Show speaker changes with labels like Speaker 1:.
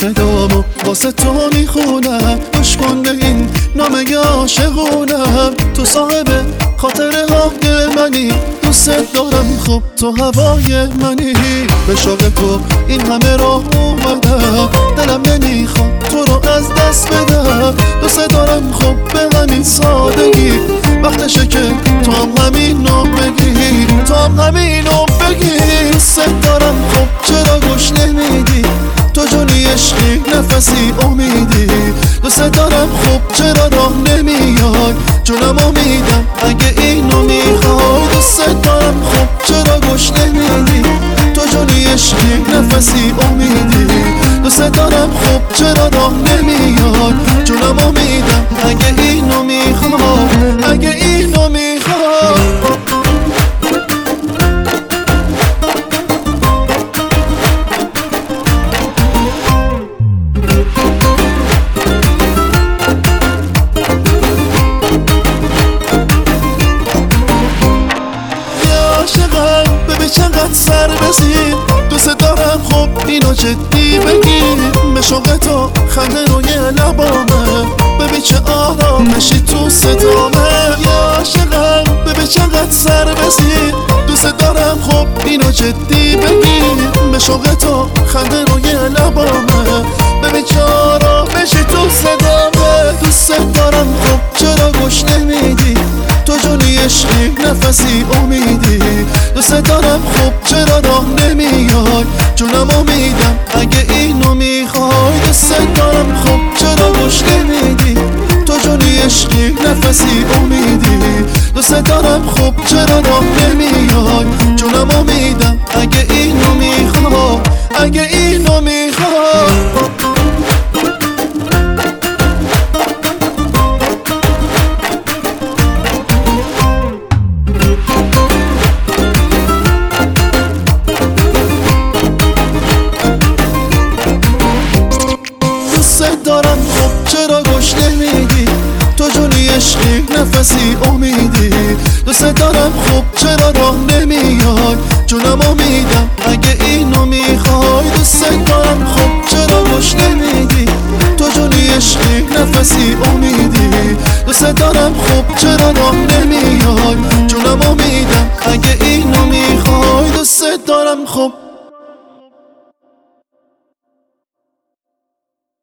Speaker 1: صدامو واسه تو میخونم، گوش کن به این نامه عاشقونم. تو صاحب خاطره های منی، دوست دارم خوب تو هوای منی. به شوق تو این همه راه اومدم، دلم نمیخواد تو رو از دست بدم. دوست دارم خوب به همین سادگی، وقتشه که تو هم همینو بگی، تو هم همینو بگی. دوست دارم خوب چرا گوش نمیدی، تو جونی عشقی نفسی امیدی. دوست دارم خوب چرا راه نمیای، جونم امیدم اگه اینو میخوای. دوست دارم خوب چرا گوش نمیدی، تو جونی عشقی نفسی امیدی. دوست دارم خوب چرا راه نمیای، جونم امیدم اگه اینو میخوای، اگه اینو میخوای. چقدر سر بزیر، دوست دارم خب اینو جدی بگیر. به شوق تو خنده روی لبامه، ببین چه آرامشی تو صدامه. یا عاشقم ببین چقدر سر بزیر، دوست دارم خب اینو جدی بگیر. به شوق تو خنده روی لبامه، ببین چه آرامشی تو صدامه. دوست دارم خب چرا گوش نمیدی، تو جونی عشقی نفسی امیدی. دوست دارم خوب چرا راه نمیای، جونم امیدم اگه اینو میخوای. دوست دارم خوب چرا گوش نمیدی، تو جونی عشقی نفسی امیدی. دوست دارم خوب چرا راه نمیای، جونم امیدم اگه اینو میخوای، اگه اینو میخوای. دارم خوب چرا گوش نمیدی، تو جونی عشقی نفسی امیدی. دوست دارم خوب چرا راه نمیای، جونم امیدم اگه اینو میخوای. دوست دارم خوب چرا گوش نمیدی، تو جونی عشقی نفسی امیدی. دوست دارم خوب چرا راه نمیای، جونم امیدم اگه اینو میخوای. دوست دارم خوب